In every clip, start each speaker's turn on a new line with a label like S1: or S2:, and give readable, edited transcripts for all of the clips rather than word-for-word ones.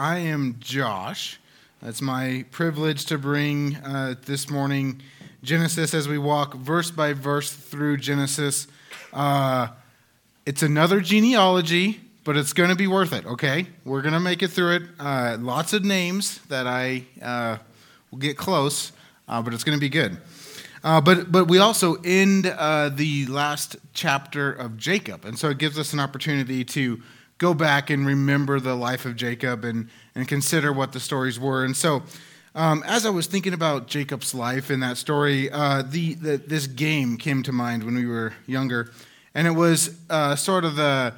S1: I am Josh. It's my privilege to bring this morning Genesis as we walk verse by verse through Genesis. It's another genealogy, but it's going to be worth it, okay? We're going to make it through it. Lots of names that I will get close, but it's going to be good. But we also end the last chapter of Jacob, and so it gives us an opportunity to go back and remember the life of Jacob and consider what the stories were. And so as I was thinking about Jacob's life in that story, this game came to mind when we were younger, and it was sort of the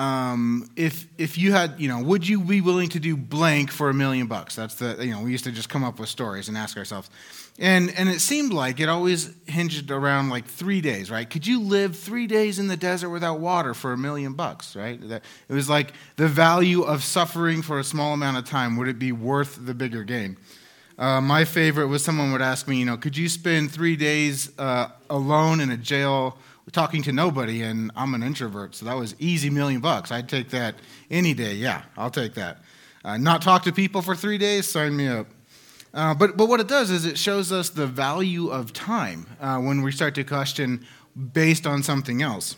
S1: if you had, would you be willing to do blank for $1 million? That's we used to just come up with stories and ask ourselves. And it seemed like it always hinged around like 3 days, right? Could you live 3 days in the desert without water for $1 million, right? It was like the value of suffering for a small amount of time. Would it be worth the bigger gain? My favorite was someone would ask me, could you spend 3 days alone in a jail talking to nobody? And I'm an introvert, so that was easy $1 million. I'd take that any day. Yeah, I'll take that. Not talk to people for 3 days? Sign me up. But what it does is it shows us the value of time when we start to question based on something else.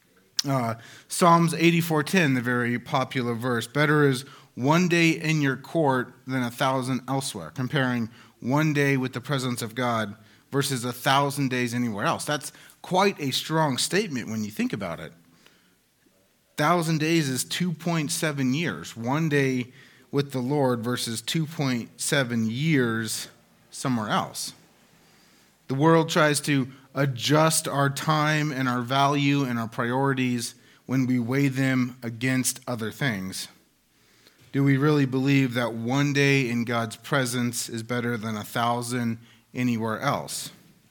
S1: Psalms 84:10, the very popular verse, better is 1 day in your court than 1,000 elsewhere, comparing 1 day with the presence of God versus 1,000 days anywhere else. That's quite a strong statement when you think about it. 1,000 days is 2.7 years. 1 day with the Lord versus 2.7 years somewhere else. The world tries to adjust our time and our value and our priorities when we weigh them against other things. Do we really believe that 1 day in God's presence is better than 1,000 anywhere else?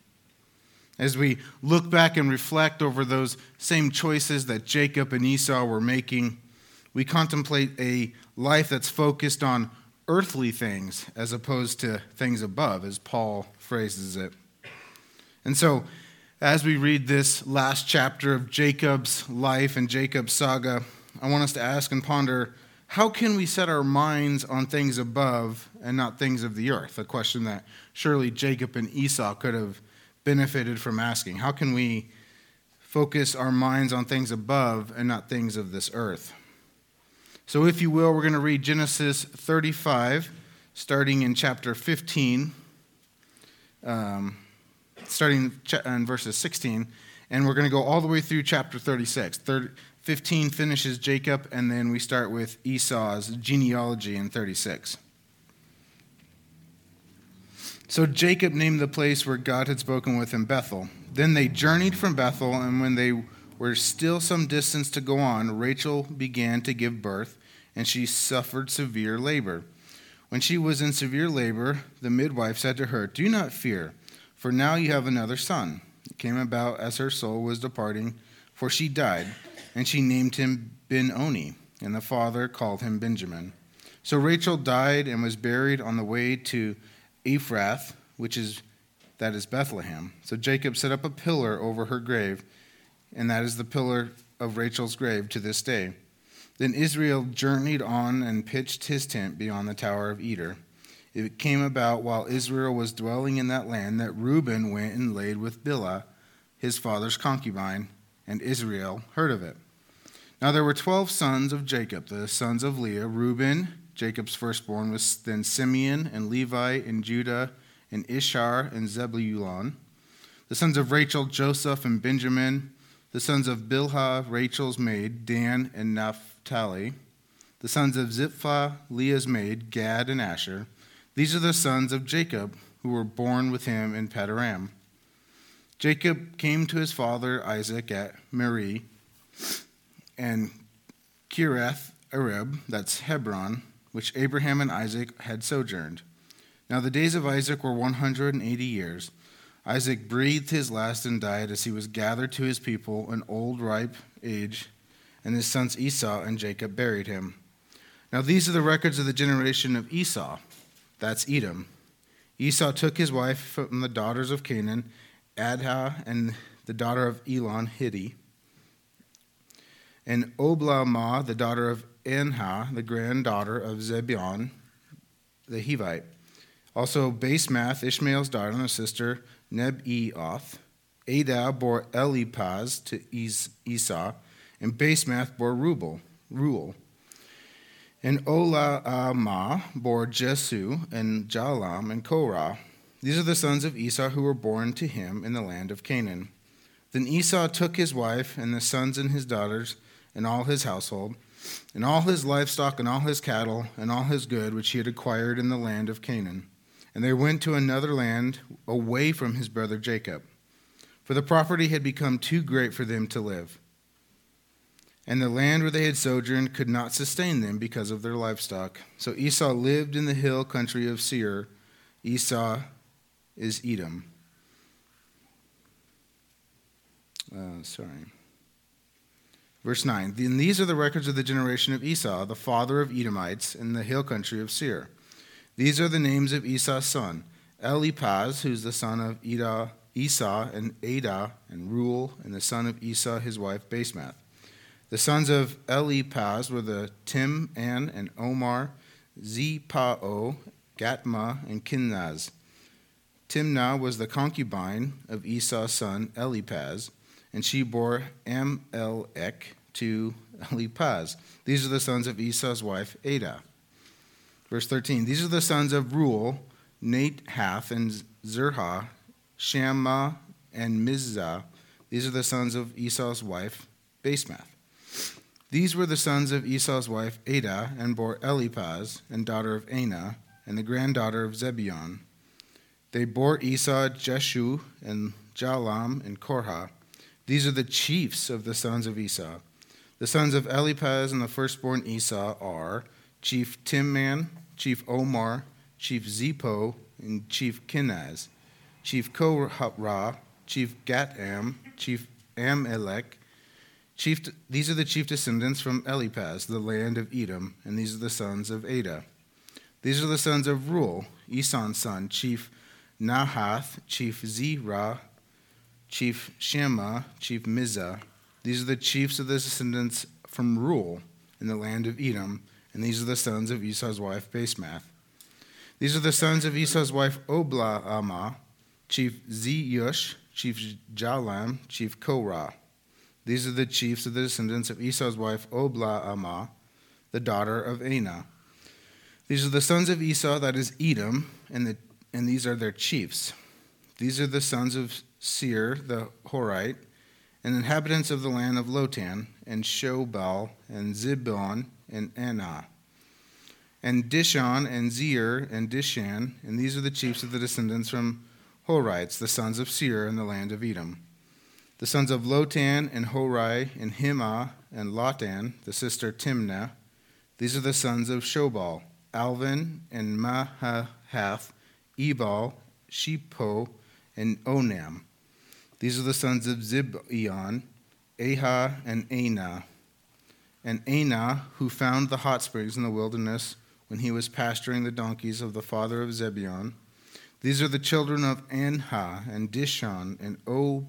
S1: As we look back and reflect over those same choices that Jacob and Esau were making, we contemplate a life that's focused on earthly things as opposed to things above, as Paul phrases it. And so, as we read this last chapter of Jacob's life and Jacob's saga, I want us to ask and ponder, how can we set our minds on things above and not things of the earth? A question that surely Jacob and Esau could have benefited from asking. How can we focus our minds on things above and not things of this earth? So if you will, we're going to read Genesis 35, starting in chapter 15, starting in verses 16, and we're going to go all the way through chapter 36. 15 finishes Jacob, and then we start with Esau's genealogy in 36. So Jacob named the place where God had spoken with him Bethel. Then they journeyed from Bethel, and when they were still some distance to go on, Rachel began to give birth, and she suffered severe labor. When she was in severe labor, the midwife said to her, "Do not fear, for now you have another son." It came about as her soul was departing, for she died, and she named him Ben-Oni, and the father called him Benjamin. So Rachel died and was buried on the way to Ephrath, that is Bethlehem. So Jacob set up a pillar over her grave, and that is the pillar of Rachel's grave to this day. Then Israel journeyed on and pitched his tent beyond the Tower of Eder. It came about while Israel was dwelling in that land that Reuben went and laid with Bilhah, his father's concubine, and Israel heard of it. Now there were 12 sons of Jacob, the sons of Leah. Reuben, Jacob's firstborn, was then Simeon and Levi and Judah and Ishar and Zebulun. The sons of Rachel, Joseph and Benjamin. The sons of Bilhah, Rachel's maid, Dan and Naphtali. The sons of Zilpah, Leah's maid, Gad and Asher. These are the sons of Jacob who were born with him in Padan-aram. Jacob came to his father Isaac at Merari and Kiriath-arib, that's Hebron, which Abraham and Isaac had sojourned. Now the days of Isaac were 180 years. Isaac breathed his last and died as he was gathered to his people in old ripe age, and his sons Esau and Jacob buried him. Now these are the records of the generation of Esau. That's Edom. Esau took his wife from the daughters of Canaan, Adah, and the daughter of Elon, Hittite. and Oblama, the daughter of Anha, the granddaughter of Zebion, the Hivite. Also Basemath, Ishmael's daughter and sister, Nebaioth. Adah bore Eliphaz to Esau, and Basemath bore Ruel. And Olama bore Jesu, and Jalam, and Korah. These are the sons of Esau who were born to him in the land of Canaan. Then Esau took his wife, and the sons and his daughters, and all his household, and all his livestock, and all his cattle, and all his good which he had acquired in the land of Canaan. And they went to another land away from his brother Jacob, for the property had become too great for them to live. And the land where they had sojourned could not sustain them because of their livestock. So Esau lived in the hill country of Seir. Esau is Edom. Verse 9. Then these are the records of the generation of Esau, the father of Edomites, in the hill country of Seir. These are the names of Esau's son: Eliphaz, who's the son of Esau, and Adah, and Ruel, and the son of Esau, his wife, Basemath. The sons of Eliphaz were the Timnan and Omar, Zepao, Gatma, and Kinaz. Timnah was the concubine of Esau's son Eliphaz, and she bore Amalek to Eliphaz. These are the sons of Esau's wife Adah. Verse 13, these are the sons of Ruel, Nahath, and Zerah, Shammah, and Mizah. These are the sons of Esau's wife Basemath. These were the sons of Esau's wife Adah, and bore Eliphaz, and daughter of Anah, and the granddaughter of Zebion. They bore Esau Jeshu, and Jalam, and Korah. These are the chiefs of the sons of Esau. The sons of Eliphaz and the firstborn Esau are Chief Timnan, Chief Omar, Chief Zepho, and Chief Kenaz, Chief Korah, Chief Gatam, Chief Amalek. These are the chief descendants from Eliphaz, the land of Edom, and these are the sons of Adah. These are the sons of Ruel, Esau's son, Chief Nahath, Chief Zerah, Chief Shammah, Chief Mizah. These are the chiefs of the descendants from Ruel in the land of Edom, and these are the sons of Esau's wife Basemath. These are the sons of Esau's wife Oblama, Chief Zeush, Chief Jalam, Chief Korah. These are the chiefs of the descendants of Esau's wife Oblama, the daughter of Anah. These are the sons of Esau, that is Edom, and these are their chiefs. These are the sons of Seir, the Horite, and inhabitants of the land of Lotan, and Shobal, and Zibon, and Anah, and Dishon, and Zeir, and Dishan, and these are the chiefs of the descendants from Horites, the sons of Seir in the land of Edom. The sons of Lotan, and Hori, and Himah, and Lotan, the sister Timnah. These are the sons of Shobal, Alvin, and Mahahath, Ebal, Shepo, and Onam. These are the sons of Zibeon, Aha, and Anah. And Anah, who found the hot springs in the wilderness when he was pasturing the donkeys of the father of Zebion. These are the children of Anha, and Dishon, and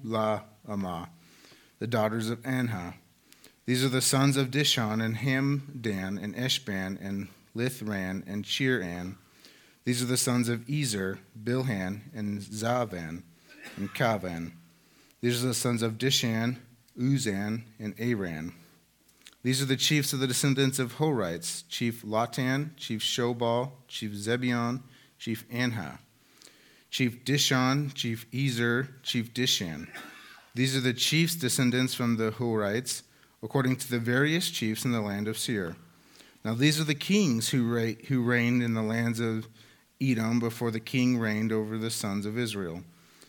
S1: Oblama, the daughters of Anha. These are the sons of Dishon, and Hamdan, and Eshban, and Lithran, and Cheran. These are the sons of Ezer, Bilhan, and Zavan, and Kavan. These are the sons of Dishan, Uzan, and Aran. These are the chiefs of the descendants of Horites: Chief Lotan, Chief Shobal, Chief Zebion, Chief Anha, Chief Dishon, Chief Ezer, Chief Dishan. These are the chiefs descendants from the Horites, according to the various chiefs in the land of Seir. Now these are the kings who reigned in the lands of Edom before the king reigned over the sons of Israel.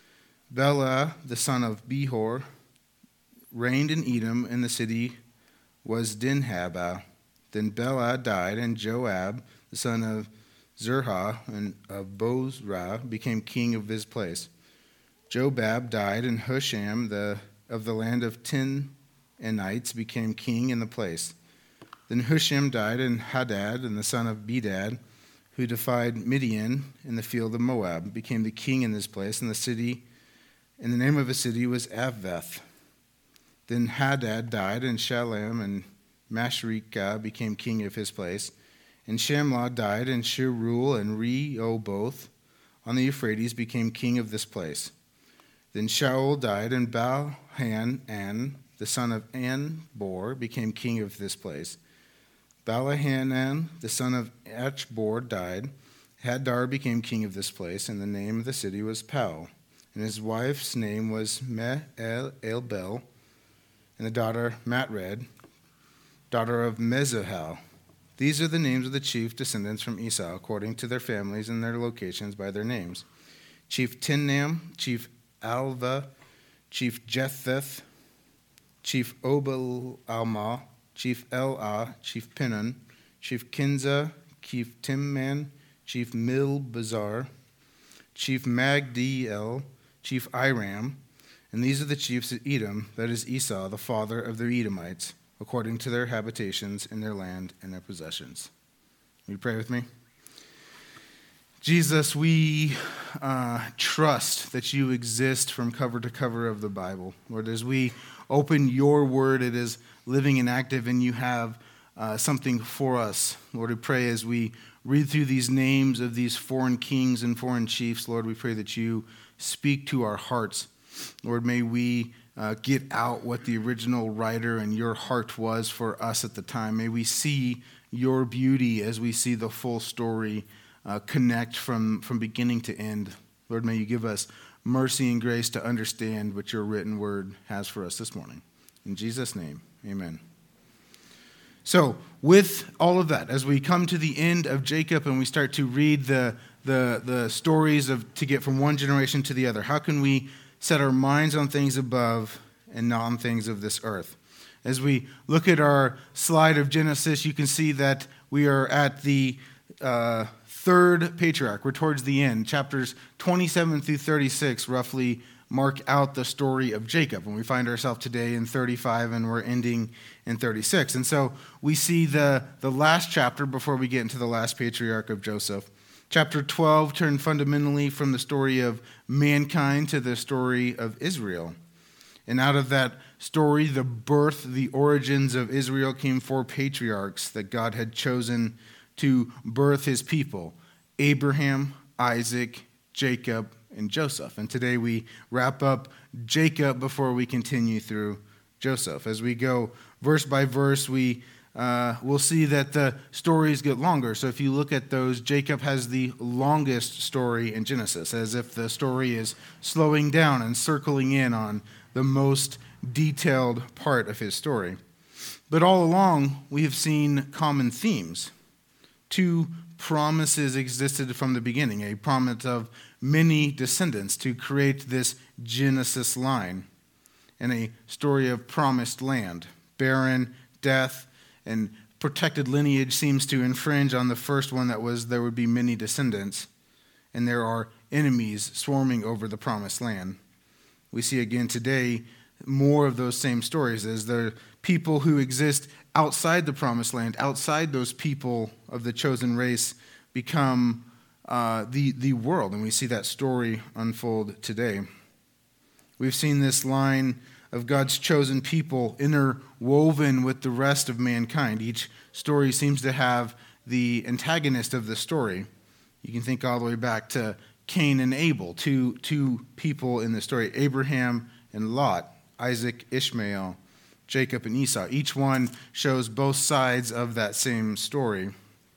S1: Bela, the son of Behor, reigned in Edom, and the city was Dinhabah. Then Bela died, and Joab, the son of Zerah and of Bozrah, became king of his place. Jobab died, and Husham of the land of Tinaanites became king in the place. Then Husham died, and Hadad, and the son of Bedad, who defied Midian in the field of Moab, became the king in this place, and the name of the city was Aveth. Then Hadad died, and Shalem and Masrekah became king of his place. And Shamlah died, and Sherul and Rehoboth on the Euphrates became king of this place. Then Shaul died, and Baal-hanan, the son of Anbor, became king of this place. Baal-hanan, the son of Achbor, died. Hadar became king of this place, and the name of the city was Pau. And his wife's name was Me-el-bel, and the daughter Matred, daughter of Mezahel. These are the names of the chief descendants from Esau, according to their families and their locations by their names. Chief Tinnam, Chief Alva, Chief Jetheth, Chief Obal-alma, Chief Elah, Chief Pinon, Chief Kinza, Chief Timman, Chief Milbazar, Chief Magdiel, Chief Iram, and these are the chiefs of Edom, that is Esau, the father of the Edomites, according to their habitations in their land and their possessions. Will you pray with me? Jesus, we trust that you exist from cover to cover of the Bible. Lord, as we open your word, it is living and active, and you have something for us. Lord, we pray as we read through these names of these foreign kings and foreign chiefs, Lord, we pray that you speak to our hearts. Lord, may we get out what the original writer and your heart was for us at the time. May we see your beauty as we see the full story connect from beginning to end. Lord, may you give us mercy and grace to understand what your written word has for us this morning. In Jesus' name, amen. So, with all of that, as we come to the end of Jacob and we start to read the stories to get from one generation to the other, how can we set our minds on things above and not on things of this earth? As we look at our slide of Genesis, you can see that we are at the third patriarch. We're towards the end. Chapters 27 through 36 roughly mark out the story of Jacob. And we find ourselves today in 35, and we're ending in 36. And so we see the last chapter before we get into the last patriarch of Joseph. Chapter 12 turned fundamentally from the story of mankind to the story of Israel. And out of that story, the birth, the origins of Israel, came four patriarchs that God had chosen to birth his people: Abraham, Isaac, Jacob, and Joseph. And today we wrap up Jacob before we continue through Joseph. As we go verse by verse, we'll see that the stories get longer. So if you look at those, Jacob has the longest story in Genesis, as if the story is slowing down and circling in on the most detailed part of his story. But all along, we have seen common themes. Two promises existed from the beginning, a promise of many descendants to create this Genesis line, and a story of promised land. Barren, death, and protected lineage seems to infringe on the first one, that was there would be many descendants, and there are enemies swarming over the promised land. We see again today more of those same stories, as there are people who exist outside the promised land, outside those people of the chosen race, become the world, and we see that story unfold today. We've seen this line of God's chosen people interwoven with the rest of mankind. Each story seems to have the antagonist of the story. You can think all the way back to Cain and Abel, two people in the story: Abraham and Lot, Isaac, Ishmael, Jacob and Esau. Each one shows both sides of that same story.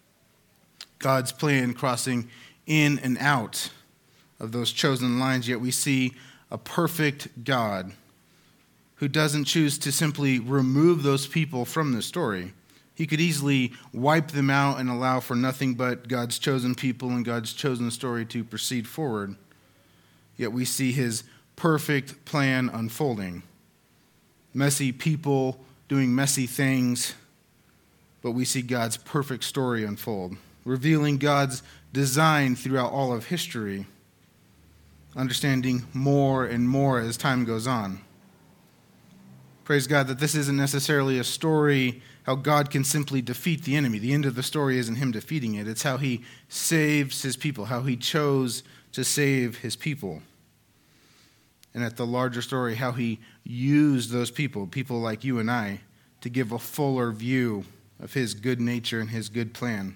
S1: God's plan crossing in and out of those chosen lines, yet we see a perfect God who doesn't choose to simply remove those people from the story. He could easily wipe them out and allow for nothing but God's chosen people and God's chosen story to proceed forward. Yet we see his perfect plan unfolding. Messy people doing messy things, but we see God's perfect story unfold, revealing God's design throughout all of history, understanding more and more as time goes on. Praise God that this isn't necessarily a story how God can simply defeat the enemy. The end of the story isn't him defeating it. It's how he saves his people, how he chose to save his people. And at the larger story, how he used those people like you and I, to give a fuller view of his good nature and his good plan.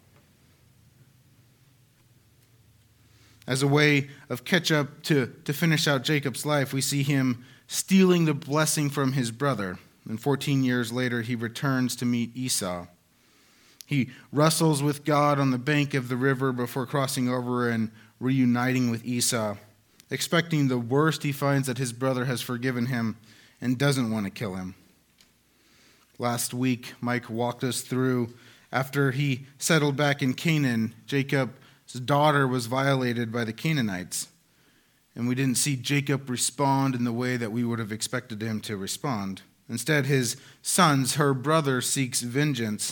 S1: As a way of catch-up to finish out Jacob's life, we see him stealing the blessing from his brother. And 14 years later, he returns to meet Esau. He wrestles with God on the bank of the river before crossing over and reuniting with Esau. Expecting the worst, he finds that his brother has forgiven him and doesn't want to kill him. Last week, Mike walked us through, after he settled back in Canaan, Jacob's daughter was violated by the Canaanites. And we didn't see Jacob respond in the way that we would have expected him to respond. Instead, his sons, her brother, seeks vengeance.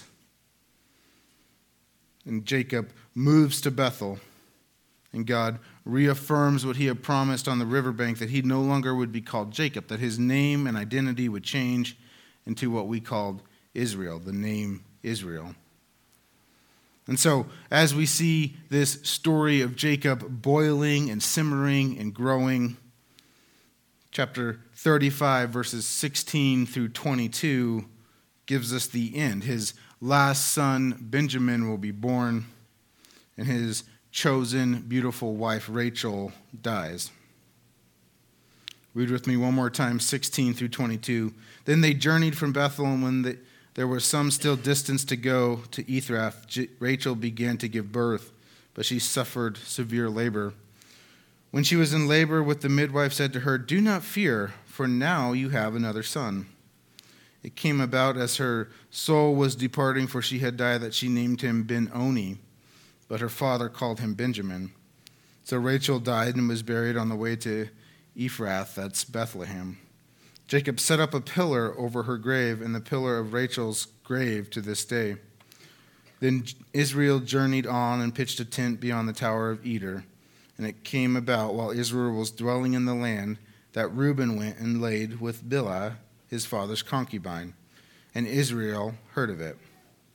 S1: And Jacob moves to Bethel. And God reaffirms what he had promised on the riverbank, that he no longer would be called Jacob, that his name and identity would change into what we called Israel, the name Israel. And so, as we see this story of Jacob boiling and simmering and growing, chapter 35, verses 16 through 22, gives us the end. His last son, Benjamin, will be born, and his chosen, beautiful wife, Rachel, dies. Read with me one more time, 16 through 22. Then they journeyed from Bethel, and when there was some still distance to go to Ephrath, Rachel began to give birth, but she suffered severe labor. When she was in labor, with the midwife said to her, "Do not fear, for now you have another son." It came about as her soul was departing, for she had died, that she named him Ben-Oni, but her father called him Benjamin. So Rachel died and was buried on the way to Ephrath, that's Bethlehem. Jacob set up a pillar over her grave, and the pillar of Rachel's grave to this day. Then Israel journeyed on and pitched a tent beyond the Tower of Eder. And it came about, while Israel was dwelling in the land, that Reuben went and laid with Bilhah, his father's concubine, and Israel heard of it.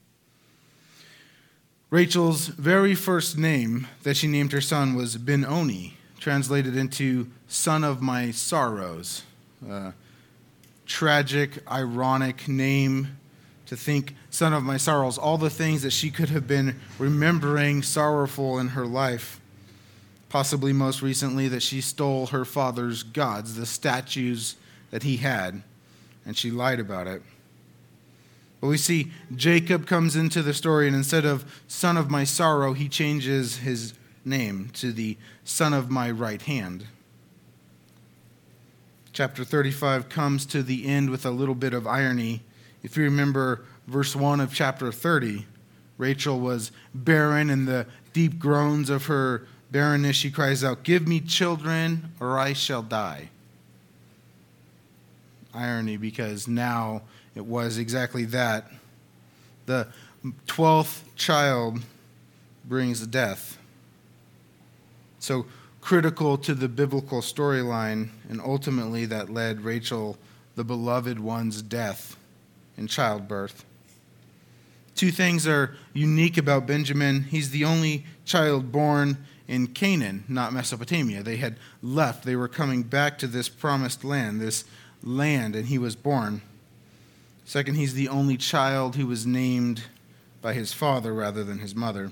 S1: Rachel's very first name that she named her son was Ben-Oni, translated into son of my sorrows. Tragic, ironic name to think son of my sorrows, all the things that she could have been remembering sorrowful in her life. Possibly most recently that she stole her father's gods, the statues that he had, and she lied about it. But we see Jacob comes into the story, and instead of son of my sorrow, he changes his name to the son of my right hand. Chapter 35 comes to the end with a little bit of irony. If you remember verse 1 of chapter 30, Rachel was barren, and the deep groans of her barrenness, she cries out, "Give me children, or I shall die." Irony, because now it was exactly that. The 12th child brings death. So critical to the biblical storyline, and ultimately that led Rachel, the beloved one's, death in childbirth. Two things are unique about Benjamin. He's the only child born in Canaan, not Mesopotamia. They had left. They were coming back to this promised land, and he was born. Second, he's the only child who was named by his father rather than his mother.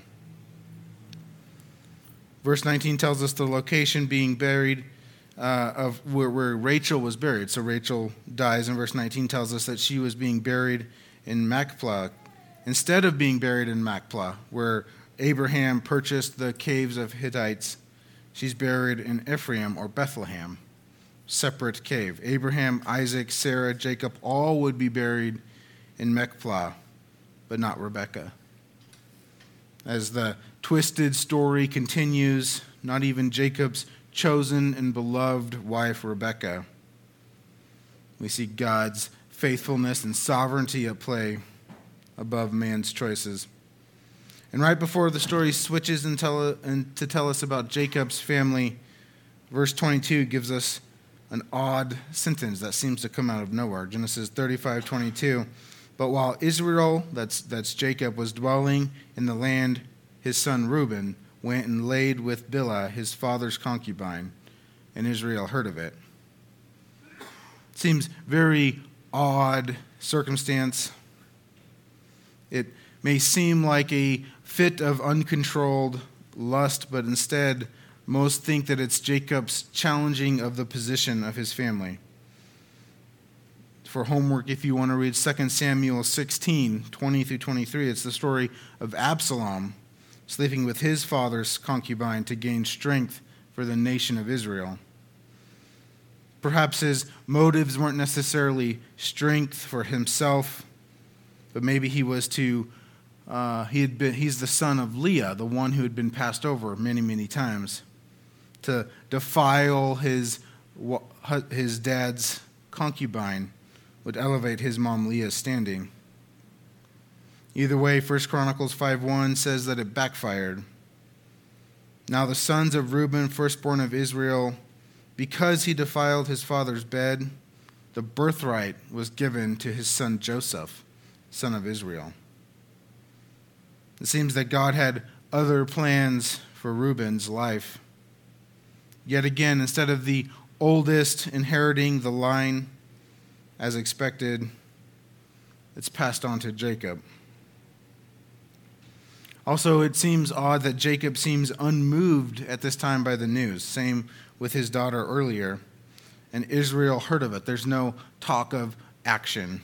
S1: Verse 19 tells us the location being buried of where Rachel was buried. So Rachel dies, and verse 19 tells us that she was being buried in Machpelah instead of being buried in Machpelah, where Abraham purchased the caves of Hittites. She's buried in Ephraim or Bethlehem, separate cave. Abraham, Isaac, Sarah, Jacob, all would be buried in Machpelah, but not Rebekah. As the twisted story continues, not even Jacob's chosen and beloved wife, Rebekah. We see God's faithfulness and sovereignty at play above man's choices. And right before the story switches to tell us about Jacob's family, verse 22 gives us an odd sentence that seems to come out of nowhere. Genesis 35:22. But while Israel, that's Jacob, was dwelling in the land, his son Reuben went and laid with Bilhah, his father's concubine, and Israel heard of it. Seems very odd circumstance. It may seem like a fit of uncontrolled lust, but instead, most think that it's Jacob's challenging of the position of his family. For homework, if you want to read 2 Samuel 16, 20 through 23, it's the story of Absalom sleeping with his father's concubine to gain strength for the nation of Israel. Perhaps his motives weren't necessarily strength for himself, but maybe he was he's the son of Leah, the one who had been passed over many, many times. To defile his dad's concubine would elevate his mom Leah's standing. Either way, 1 Chronicles 5:1 says that it backfired. Now the sons of Reuben, firstborn of Israel, because he defiled his father's bed, the birthright was given to his son Joseph, son of Israel. It seems that God had other plans for Reuben's life. Yet again, instead of the oldest inheriting the line as expected, it's passed on to Jacob. Also, it seems odd that Jacob seems unmoved at this time by the news. Same with his daughter earlier. And Israel heard of it. There's no talk of action.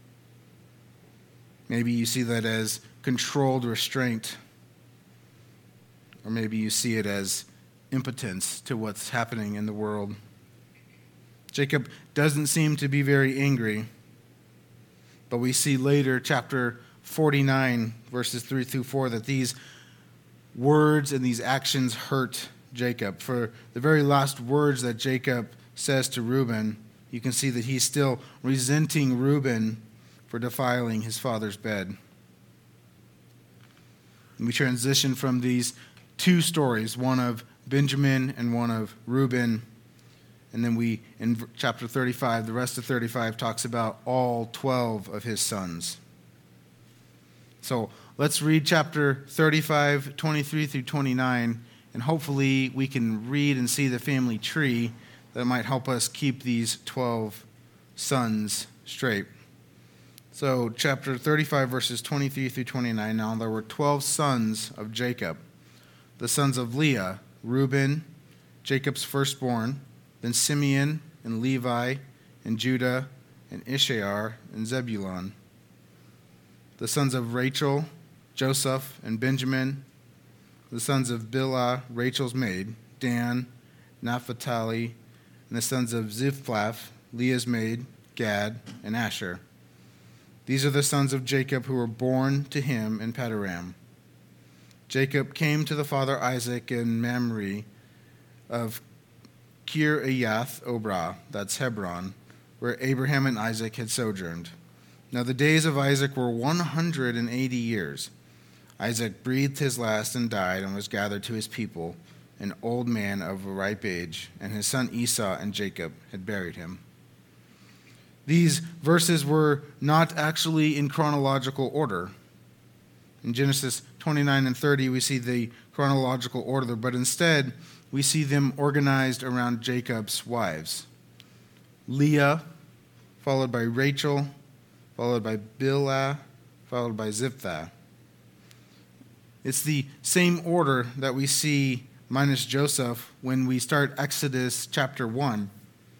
S1: Maybe you see that as controlled restraint. Or maybe you see it as impotence to what's happening in the world. Jacob doesn't seem to be very angry. But we see later, chapter 49, verses 3 through 4, that these words and these actions hurt Jacob. For the very last words that Jacob says to Reuben, you can see that he's still resenting Reuben for defiling his father's bed. And we transition from these two stories, one of Benjamin and one of Reuben. And then in chapter 35, the rest of 35 talks about all 12 of his sons. So let's read chapter 35, 23 through 29, and hopefully we can read and see the family tree that might help us keep these 12 sons straight. So chapter 35, verses 23 through 29, now there were 12 sons of Jacob, the sons of Leah, Reuben, Jacob's firstborn, then Simeon and Levi and Judah and Issachar and Zebulun. The sons of Rachel, Joseph and Benjamin. The sons of Bilhah, Rachel's maid, Dan, Naphtali. And the sons of Ziphlaph, Leah's maid, Gad and Asher. These are the sons of Jacob who were born to him in Paddan. Jacob came to the father Isaac in Mamre of Kiriath Obrah, that's Hebron, where Abraham and Isaac had sojourned. Now the days of Isaac were 180 years. Isaac breathed his last and died and was gathered to his people, an old man of a ripe age, and his son Esau and Jacob had buried him. These verses were not actually in chronological order. In Genesis 29 and 30, we see the chronological order, but instead we see them organized around Jacob's wives. Leah, followed by Rachel, followed by Bilhah, followed by Ziphlaph. It's the same order that we see minus Joseph when we start Exodus chapter 1.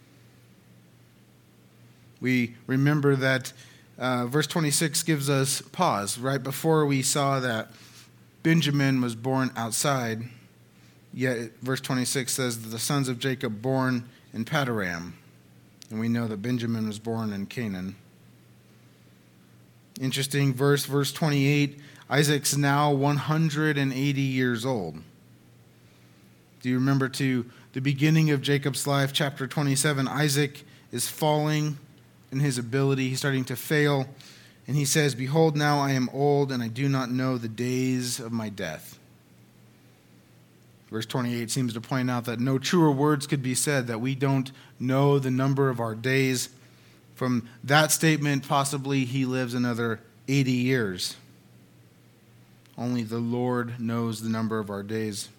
S1: We remember that verse 26 gives us pause. Right before we saw that Benjamin was born outside, yet verse 26 says that the sons of Jacob born in Paddan. And we know that Benjamin was born in Canaan. Interesting verse 28, Isaac's now 180 years old. Do you remember to the beginning of Jacob's life, chapter 27, Isaac is falling in his ability. He's starting to fail. And he says, "Behold, now I am old, and I do not know the days of my death." Verse 28 seems to point out that no truer words could be said, that we don't know the number of our days. From that statement, possibly he lives another 80 years. Only the Lord knows the number of our days.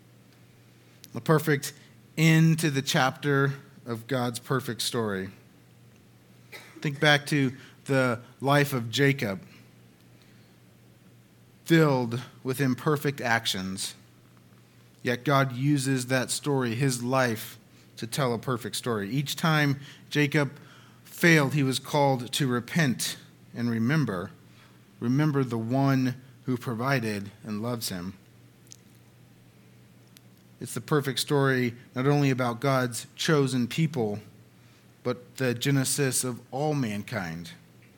S1: A perfect end to the chapter of God's perfect story. Think back to the life of Jacob, filled with imperfect actions. Yet God uses that story, his life, to tell a perfect story. Each time Jacob failed, he was called to repent and remember the one who provided and loves him. It's the perfect story not only about God's chosen people, but the genesis of all mankind.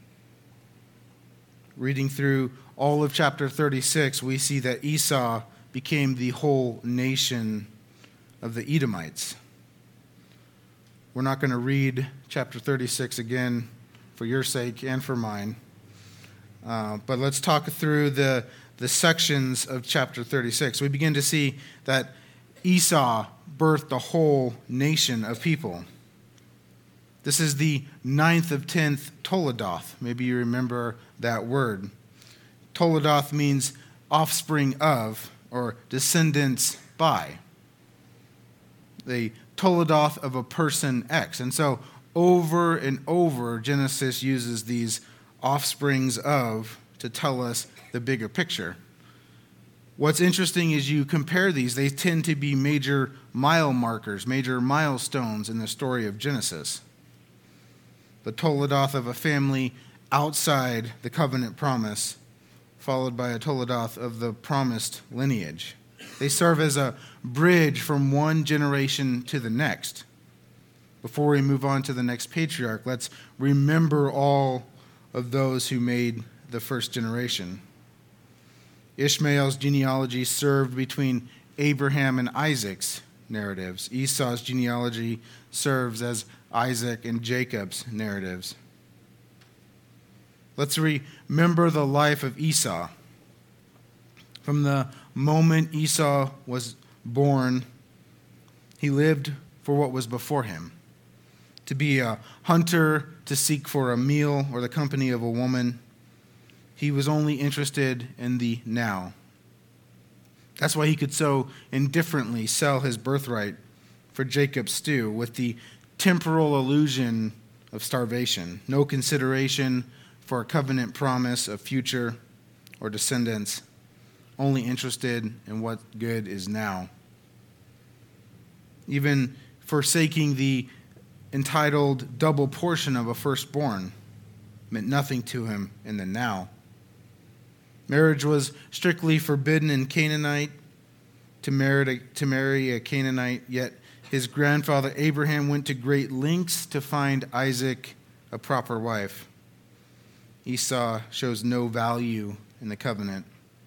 S1: Reading through all of chapter 36, we see that Esau became the whole nation of the Edomites. We're not going to read chapter 36 again for your sake and for mine. But let's talk through the sections of chapter 36. We begin to see that Esau birthed a whole nation of people. This is the 9th of 10th Toledoth. Maybe you remember that word. Toledoth means offspring of or descendants by. The Toledoth of a person X. And so over and over, Genesis uses these offsprings of to tell us the bigger picture. What's interesting is you compare these, they tend to be major mile markers, major milestones in the story of Genesis. The Toledoth of a family outside the covenant promise, followed by a Toledoth of the promised lineage. They serve as a bridge from one generation to the next. Before we move on to the next patriarch, let's remember all of those who made the first generation. Ishmael's genealogy served between Abraham and Isaac's narratives. Esau's genealogy serves as Isaac and Jacob's narratives. Let's remember the life of Esau. From the moment Esau was born, he lived for what was before him. To be a hunter, to seek for a meal or the company of a woman. He was only interested in the now. That's why he could so indifferently sell his birthright for Jacob's stew with the temporal illusion of starvation. No consideration for a covenant promise of future or descendants. Only interested in what good is now. Even forsaking the entitled double portion of a firstborn meant nothing to him in the now. Marriage was strictly forbidden in Canaanite to marry a Canaanite, yet his grandfather Abraham went to great lengths to find Isaac a proper wife. Esau shows no value in the covenant.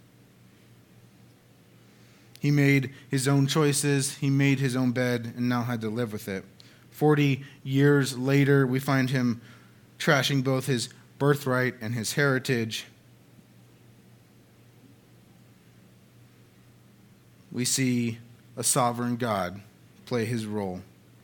S1: He made his own choices, he made his own bed, and now had to live with it. 40 years later, we find him trashing both his birthright and his heritage. We see a sovereign God play his role.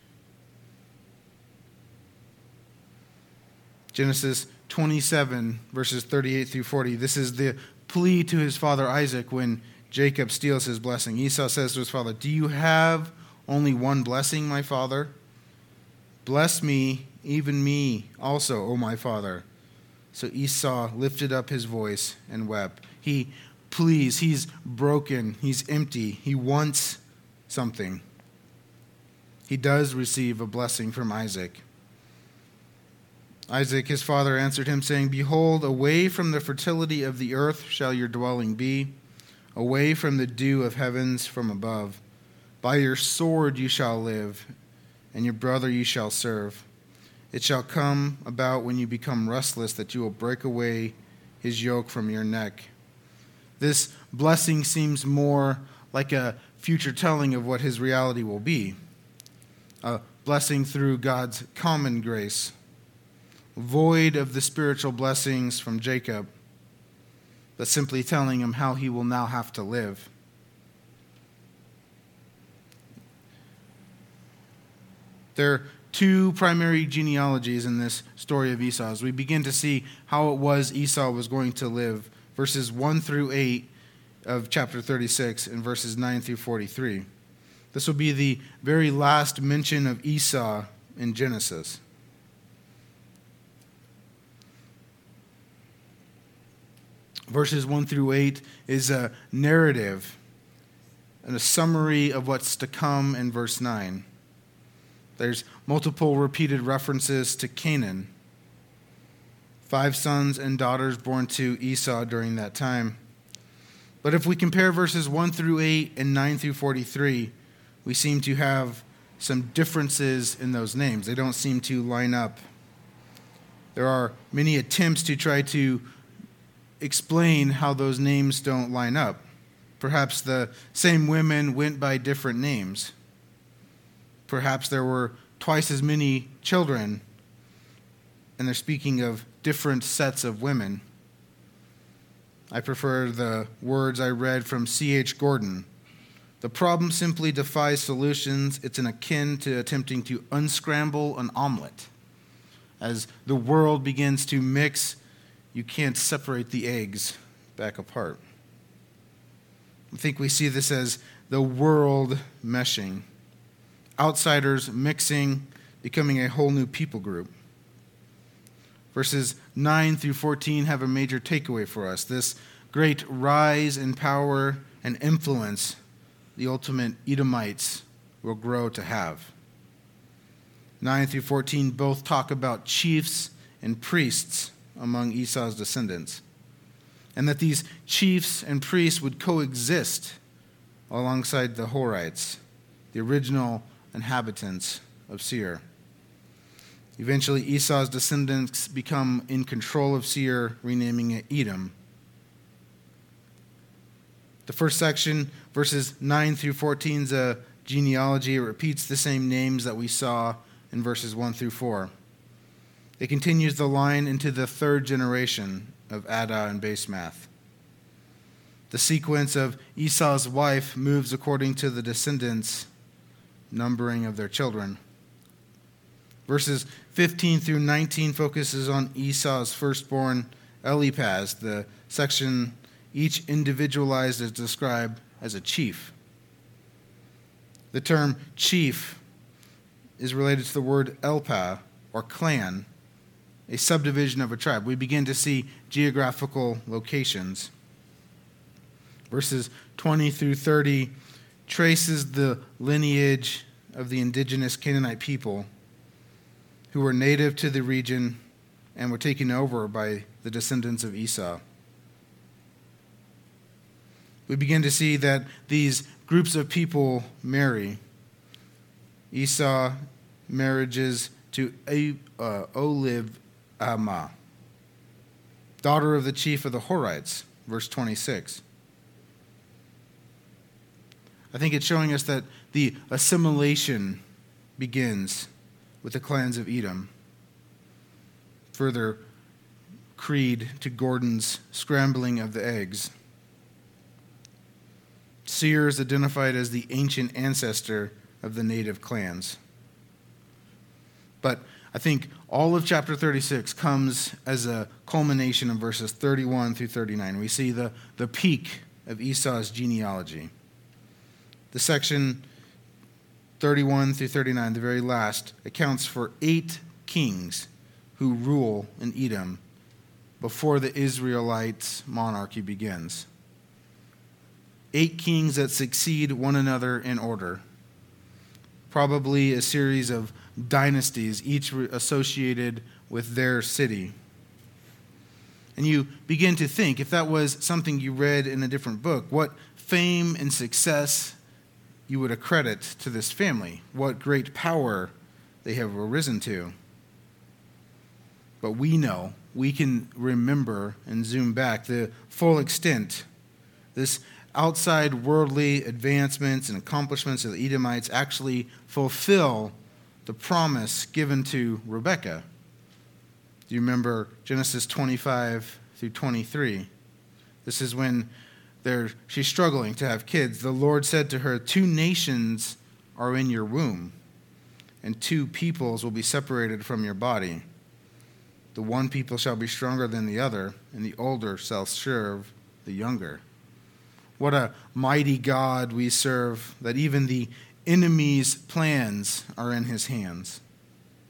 S1: Genesis 27, verses 38 through 40. This is the plea to his father Isaac when Jacob steals his blessing. Esau says to his father, "Do you have only one blessing, my father? Bless me, even me also, O my father." So Esau lifted up his voice and wept. He pleads, he's broken, he's empty, he wants something. He does receive a blessing from Isaac. Isaac, his father, answered him, saying, "Behold, away from the fertility of the earth shall your dwelling be, away from the dew of heavens from above. By your sword you shall live, and your brother you shall serve. It shall come about when you become restless that you will break away his yoke from your neck." This blessing seems more like a future telling of what his reality will be. A blessing through God's common grace, void of the spiritual blessings from Jacob, but simply telling him how he will now have to live. There are two primary genealogies in this story of Esau. As we begin to see how it was Esau was going to live, verses 1 through 8 of chapter 36 and verses 9 through 43. This will be the very last mention of Esau in Genesis. Verses 1 through 8 is a narrative and a summary of what's to come in verse 9. There's multiple repeated references to Canaan. 5 sons and daughters born to Esau during that time. But if we compare verses 1 through 8 and 9 through 43, we seem to have some differences in those names. They don't seem to line up. There are many attempts to try to explain how those names don't line up. Perhaps the same women went by different names. Perhaps there were twice as many children, and they're speaking of different sets of women. I prefer the words I read from C.H. Gordon. The problem simply defies solutions. It's akin to attempting to unscramble an omelet. As the world begins to mix, you can't separate the eggs back apart. I think we see this as the world meshing. Outsiders mixing, becoming a whole new people group. Verses 9 through 14 have a major takeaway for us. This great rise in power and influence the ultimate Edomites will grow to have. 9 through 14 both talk about chiefs and priests among Esau's descendants, and that these chiefs and priests would coexist alongside the Horites, the original inhabitants of Seir. Eventually, Esau's descendants become in control of Seir, renaming it Edom. The first section, verses 9 through 14, is a genealogy. It repeats the same names that we saw in verses 1 through 4. It continues the line into the third generation of Adah and Basemath. The sequence of Esau's wife moves according to the descendants' numbering of their children. Verses 15 through 19 focuses on Esau's firstborn, Eliphaz, the section each individualized is described as a chief. The term chief is related to the word elpah, or clan, a subdivision of a tribe. We begin to see geographical locations. Verses 20 through 30 traces the lineage of the indigenous Canaanite people who were native to the region and were taken over by the descendants of Esau. We begin to see that these groups of people marry. Esau marriages to Oholibamah, daughter of the chief of the Horites, verse 26. I think it's showing us that the assimilation begins with the clans of Edom. Further creed to Gordon's scrambling of the eggs. Seir is identified as the ancient ancestor of the native clans. But I think all of chapter 36 comes as a culmination in verses 31 through 39. We see the peak of Esau's genealogy. The section 31 through 39, the very last, accounts for 8 kings who rule in Edom before the Israelite monarchy begins. 8 kings that succeed one another in order. Probably a series of dynasties, each associated with their city. And you begin to think, if that was something you read in a different book, what fame and success you would accredit to this family, what great power they have arisen to. But we know, we can remember and zoom back the full extent. This outside worldly advancements and accomplishments of the Edomites actually fulfill the promise given to Rebekah. Do you remember Genesis 25 through 23? This is when she's struggling to have kids. The Lord said to her, 2 nations are in your womb, and 2 peoples will be separated from your body. The one people shall be stronger than the other, and the older shall serve the younger. What a mighty God we serve, that even the enemy's plans are in his hands.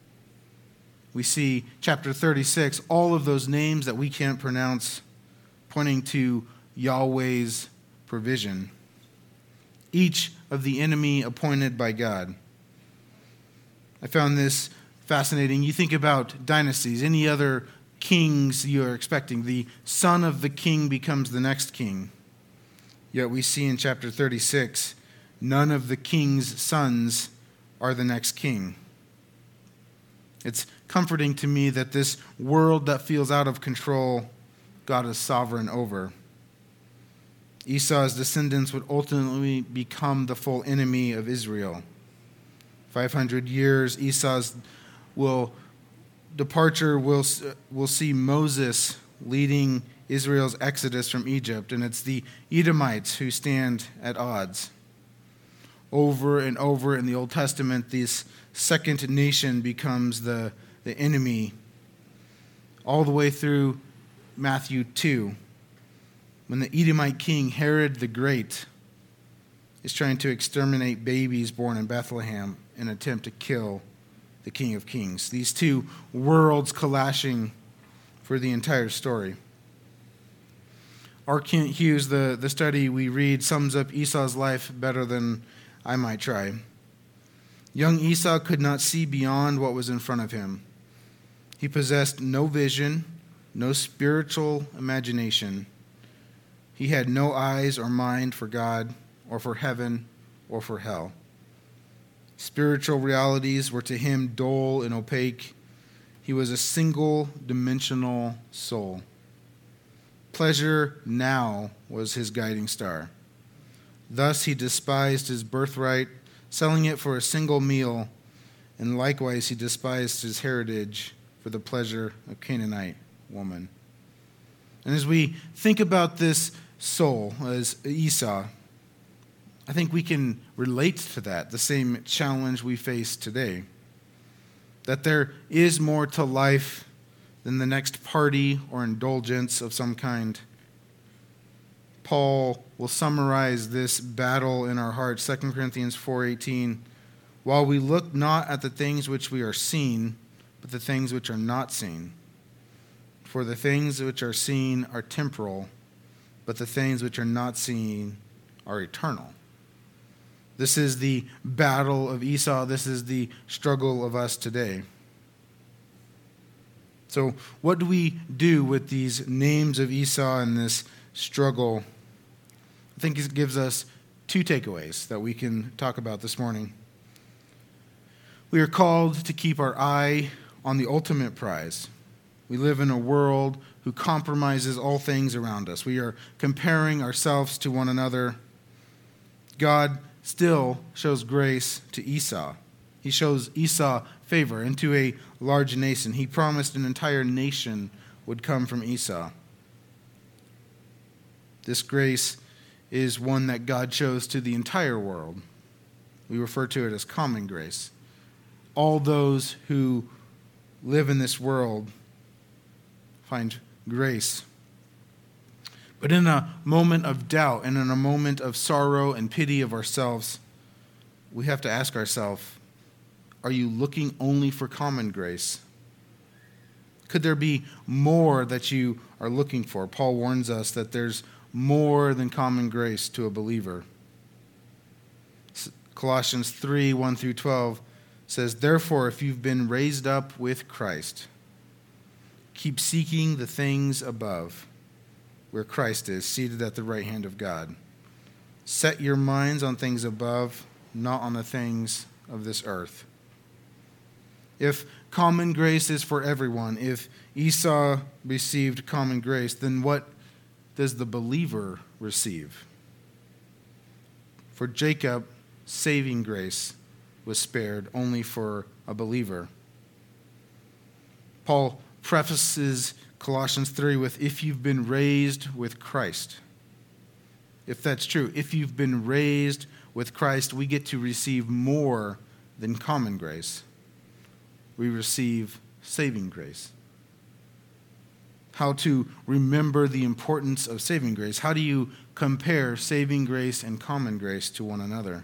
S1: We see chapter 36, all of those names that we can't pronounce pointing to Yahweh's provision. Each of the enemy appointed by God. I found this fascinating. You think about dynasties, any other kings you are expecting. The son of the king becomes the next king. Yet we see in chapter 36, none of the king's sons are the next king. It's comforting to me that this world that feels out of control, God is sovereign over. Esau's descendants would ultimately become the full enemy of Israel. 500 years, Esau's departure will see Moses leading Israel's exodus from Egypt, and it's the Edomites who stand at odds. Over and over in the Old Testament, this second nation becomes the enemy, all the way through Matthew 2, when the Edomite king Herod the Great is trying to exterminate babies born in Bethlehem in an attempt to kill the King of Kings. These two worlds clashing for the entire story. R. Kent Hughes, the study we read, sums up Esau's life better than I might try. Young Esau could not see beyond what was in front of him. He possessed no vision, no spiritual imagination. He had no eyes or mind for God, or for heaven, or for hell. Spiritual realities were to him dull and opaque. He was a single-dimensional soul. Pleasure now was his guiding star. Thus he despised his birthright, selling it for a single meal, and likewise he despised his heritage for the pleasure of Canaanite woman. And as we think about this soul as Esau, I think we can relate to that, the same challenge we face today. That there is more to life than the next party or indulgence of some kind. Paul will summarize this battle in our hearts, 2 Corinthians 4:18. While we look not at the things which we are seen, but the things which are not seen. For the things which are seen are temporal, but the things which are not seen are eternal. This is the battle of Esau. This is the struggle of us today. So what do we do with these names of Esau and this struggle? I think it gives us two takeaways that we can talk about this morning. We are called to keep our eye on the ultimate prize. We live in a world who compromises all things around us. We are comparing ourselves to one another. God still shows grace to Esau. He shows Esau favor, and to a large nation. He promised an entire nation would come from Esau. This grace is one that God shows to the entire world. We refer to it as common grace. All those who live in this world find grace. But in a moment of doubt and in a moment of sorrow and pity of ourselves, we have to ask ourselves, are you looking only for common grace? Could there be more that you are looking for? Paul warns us that there's more than common grace to a believer. Colossians 3:1-12 says, therefore, if you've been raised up with Christ, keep seeking the things above, where Christ is, seated at the right hand of God. Set your minds on things above, not on the things of this earth. If common grace is for everyone, if Esau received common grace, then what does the believer receive? For Jacob, saving grace was spared only for a believer. Paul prefaces Colossians 3 with, if you've been raised with Christ. If that's true, if you've been raised with Christ, we get to receive more than common grace. We receive saving grace. How to remember the importance of saving grace. How do you compare saving grace and common grace to one another?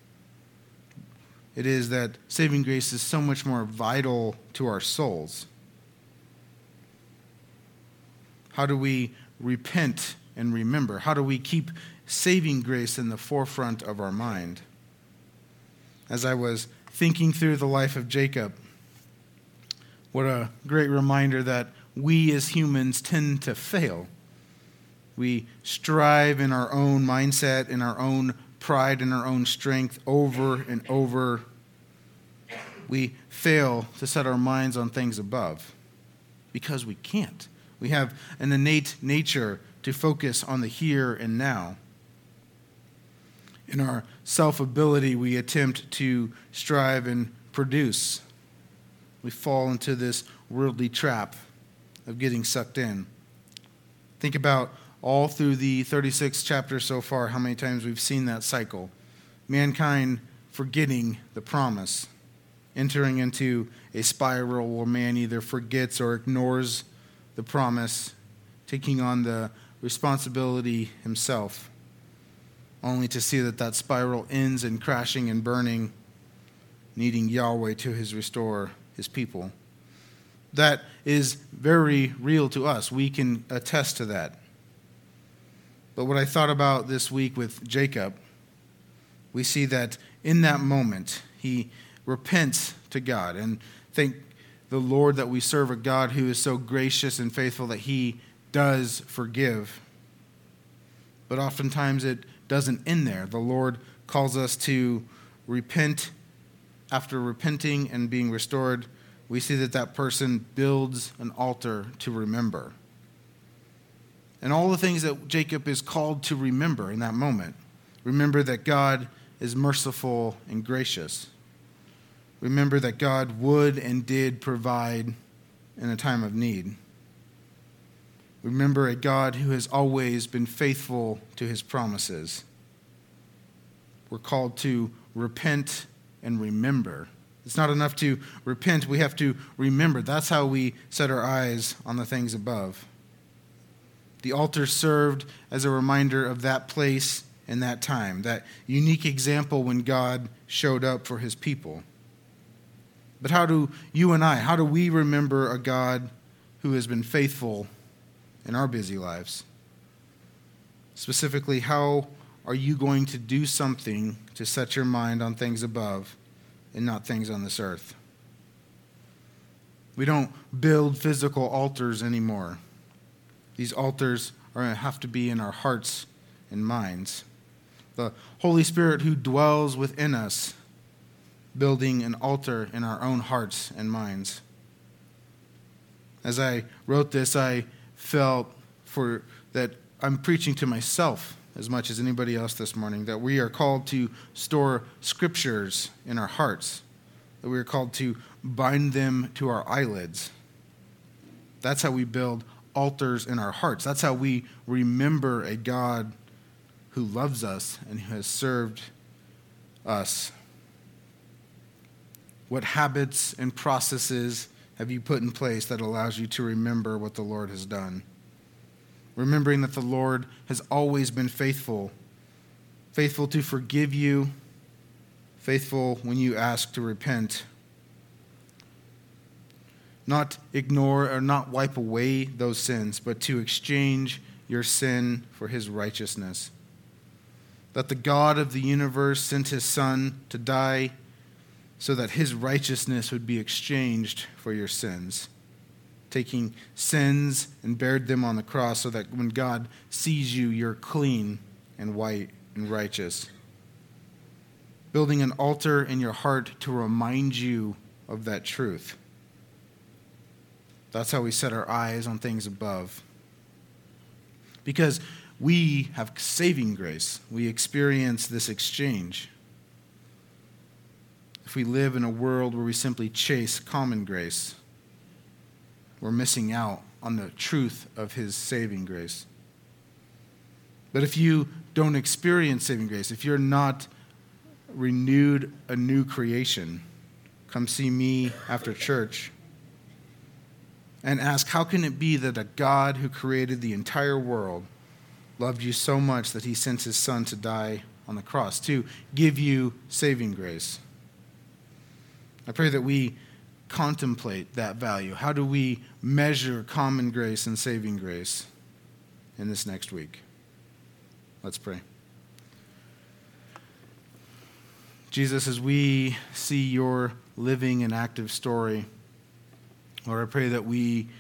S1: It is that saving grace is so much more vital to our souls. How do we repent and remember? How do we keep saving grace in the forefront of our mind? As I was thinking through the life of Jacob, what a great reminder that we as humans tend to fail. We strive in our own mindset, in our own pride, in our own strength over and over. We fail to set our minds on things above because we can't. We have an innate nature to focus on the here and now. In our self-ability, we attempt to strive and produce. We fall into this worldly trap of getting sucked in. Think about all through the 36 chapters so far, how many times we've seen that cycle. Mankind forgetting the promise, entering into a spiral where man either forgets or ignores the promise, taking on the responsibility himself, only to see that spiral ends in crashing and burning, needing Yahweh to restore his people. That is very real to us. We can attest to that. But what I thought about this week with Jacob, we see that in that moment, he repents to God. And thank the Lord that we serve a God who is so gracious and faithful that he does forgive. But oftentimes it doesn't end there. The Lord calls us to repent. After repenting and being restored, we see that person builds an altar to remember. And all the things that Jacob is called to remember in that moment. Remember that God is merciful and gracious. Remember that God would and did provide in a time of need. Remember a God who has always been faithful to his promises. We're called to repent and remember. It's not enough to repent, we have to remember. That's how we set our eyes on the things above. The altar served as a reminder of that place and that time, that unique example when God showed up for his people. But how do we remember a God who has been faithful in our busy lives? Specifically, how are you going to do something to set your mind on things above and not things on this earth? We don't build physical altars anymore. These altars are going to have to be in our hearts and minds. The Holy Spirit who dwells within us, building an altar in our own hearts and minds. As I wrote this, I felt that I'm preaching to myself as much as anybody else this morning, that we are called to store scriptures in our hearts, that we are called to bind them to our eyelids. That's how we build altars in our hearts. That's how we remember a God who loves us and who has served us. What habits and processes have you put in place that allows you to remember what the Lord has done? Remembering that the Lord has always been faithful. Faithful to forgive you. Faithful when you ask to repent. Not ignore or not wipe away those sins, but to exchange your sin for his righteousness. That the God of the universe sent his Son to die so that his righteousness would be exchanged for your sins. Taking sins and bared them on the cross so that when God sees you, you're clean and white and righteous. Building an altar in your heart to remind you of that truth. That's how we set our eyes on things above. Because we have saving grace. We experience this exchange. If we live in a world where we simply chase common grace, we're missing out on the truth of his saving grace. But if you don't experience saving grace, if you're not renewed a new creation, come see me after church and ask, how can it be that a God who created the entire world loved you so much that he sent his Son to die on the cross, to give you saving grace? I pray that we contemplate that value. How do we measure common grace and saving grace? in this next week. Let's pray. Jesus, as we see your living and active story, Lord, I pray that we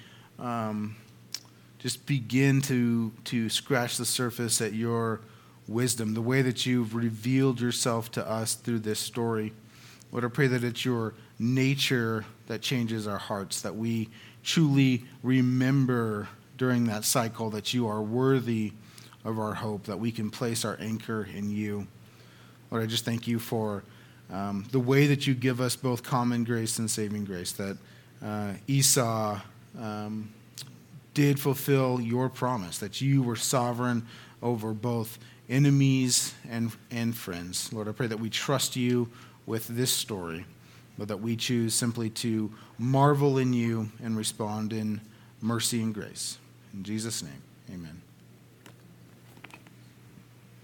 S1: just begin to scratch the surface at your wisdom, the way that you've revealed yourself to us through this story. Lord, I pray that it's your nature that changes our hearts, that we truly remember during that cycle that you are worthy of our hope, that we can place our anchor in you. Lord, I just thank you for the way that you give us both common grace and saving grace, that Esau did fulfill your promise, that you were sovereign over both enemies and friends. Lord, I pray that we trust you with this story, but that we choose simply to marvel in you and respond in mercy and grace. In Jesus' name, amen.